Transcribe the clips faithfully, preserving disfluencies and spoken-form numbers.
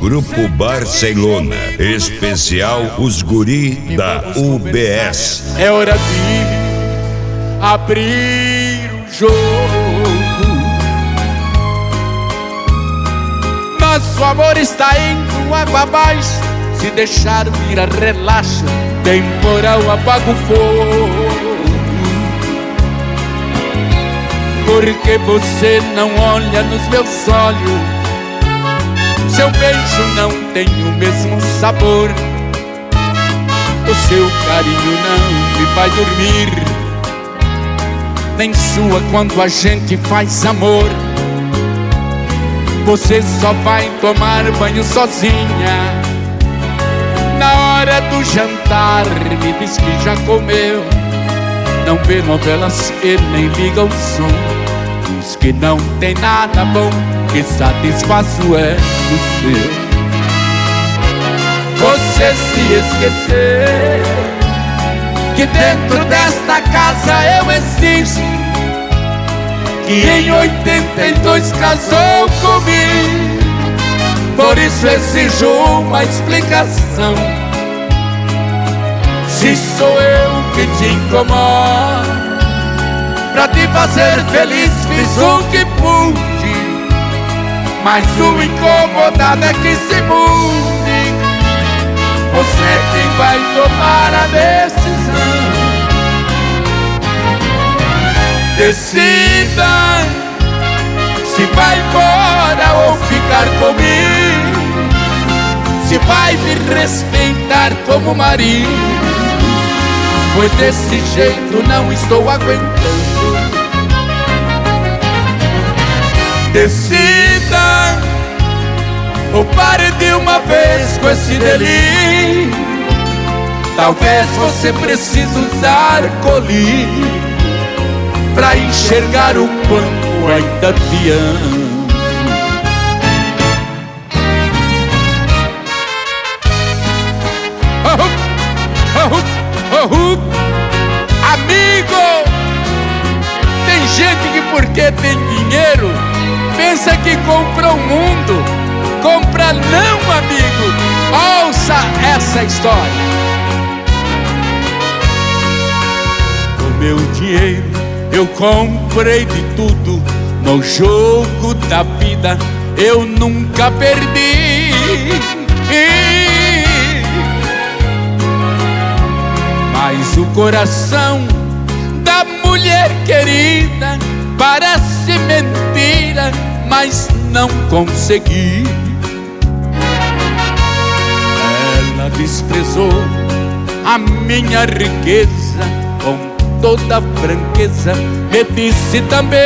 Grupo Barcelona, especial Os Guri da U B S. É hora de abrir o jogo. Nosso amor está indo água abaixo. Se deixar virar relaxa, temporal apaga o fogo. Porque você não olha nos meus olhos, seu beijo não tem o mesmo sabor, o seu carinho não me faz dormir, nem sua quando a gente faz amor. Você só vai tomar banho sozinha, na hora do jantar me diz que já comeu. Não vê novelas e nem liga o som, diz que não tem nada bom, que satisfaço é o seu. Você se esqueceu que dentro desta casa eu existo, que em oitenta e dois casou comigo. Por isso exijo uma explicação. Se sou eu que te incomodo, pra te fazer feliz fiz o que pude, mas o incomodado é que se mude. Você é quem vai tomar a decisão. Decida se vai embora ou ficar comigo, se vai me respeitar como marido, pois desse jeito não estou aguentando. Decida ou pare de uma vez com esse delírio. Talvez você precise usar colírio pra enxergar o quanto ainda te amo. Oh, oh, oh, oh. Amigo, tem gente que porque tem dinheiro pensa que compra o mundo. Compra não, amigo. Ouça essa história. Com meu dinheiro eu comprei de tudo, no jogo da vida eu nunca perdi. Mas o coração da mulher querida parece mentira, mas não consegui. Ela desprezou a minha riqueza, com toda franqueza me disse também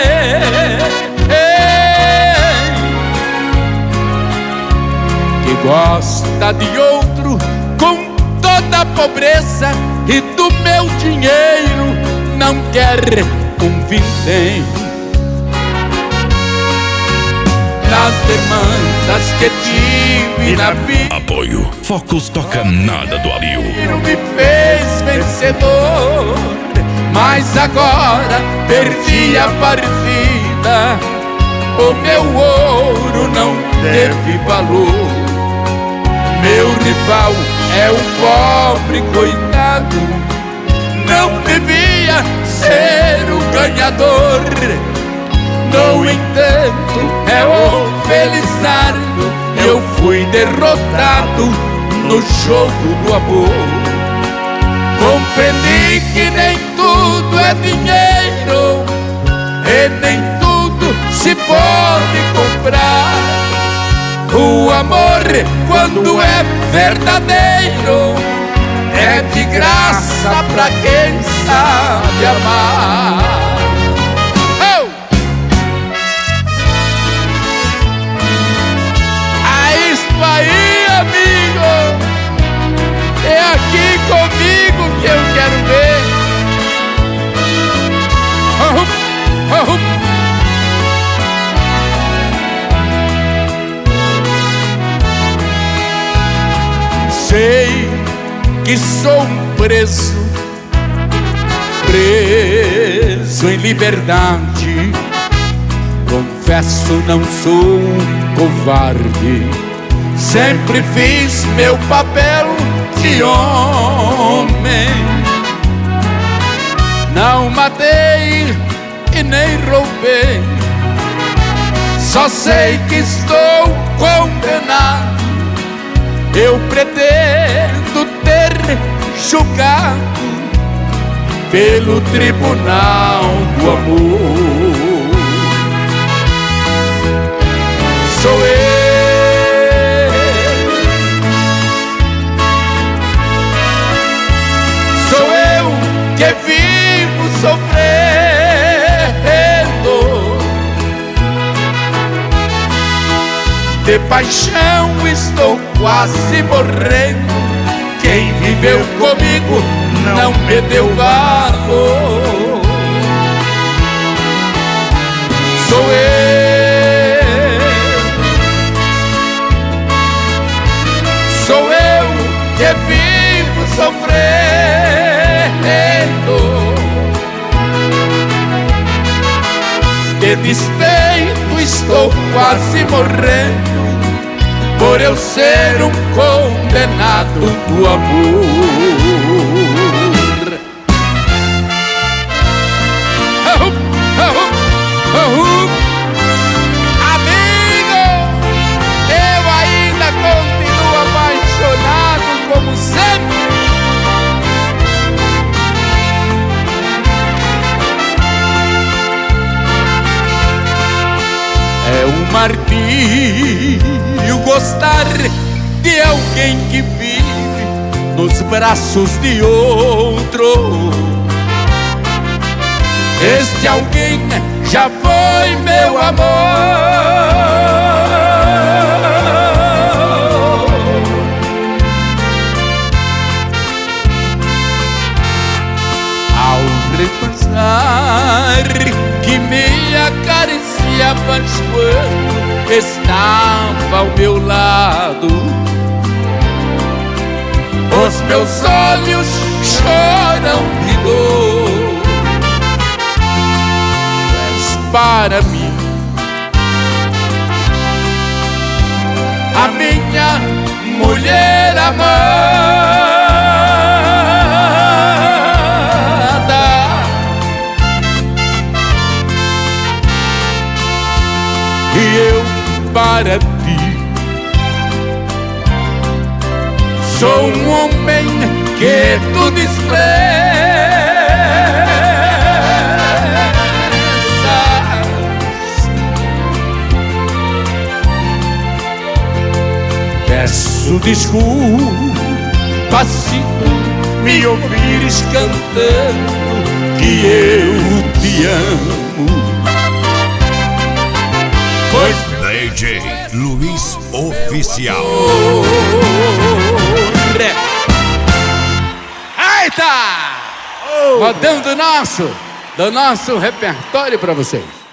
que gosta de outro com toda a pobreza, e do meu dinheiro não quer um vintém. Nas demandas que tive na vida, apoio Focus Toca Nada do Alio me fez vencedor, mas agora perdi a partida. O meu ouro não teve valor. Meu rival é um pobre coitado, não devia ser o ganhador. No entanto, é o Felizardo, eu fui derrotado no jogo do amor. Compreendi que nem tudo é dinheiro, e nem tudo se pode comprar. O amor, quando é verdadeiro, é de graça pra quem sabe amar. Oh! É isto aí, amigo. É aqui comigo que eu quero ver. Oh, oh, oh. Sei que sou um preso, preso em liberdade. Confesso, não sou um covarde, sempre fiz meu papel de homem. Não matei e nem roubei, só sei que estou condenado. Eu pretendo ter julgado pelo tribunal do amor. Sou eu, sou eu que vivo sofrendo, de paixão estou quase morrendo. Quem viveu comigo não me deu valor. Sou eu, sou eu que vivo sofrendo, de despeito estou quase morrendo, por eu ser um condenado do amor. Oh, oh, oh, oh. Amigo, eu ainda continuo apaixonado como sempre. É um martírio gostar de alguém que vive nos braços de outro. Este alguém já foi meu amor. Ao repensar que me acariciavas quando estava ao meu lado, os meus olhos choram de dor. Tu és para mim a minha mulher amada, e eu para ti sou um homem que tu desprezas. Peço desculpa se tu me ouvires cantando que eu te amo, pois D J Luiz Oficial. Eita! Rodando do nosso, do nosso repertório para vocês.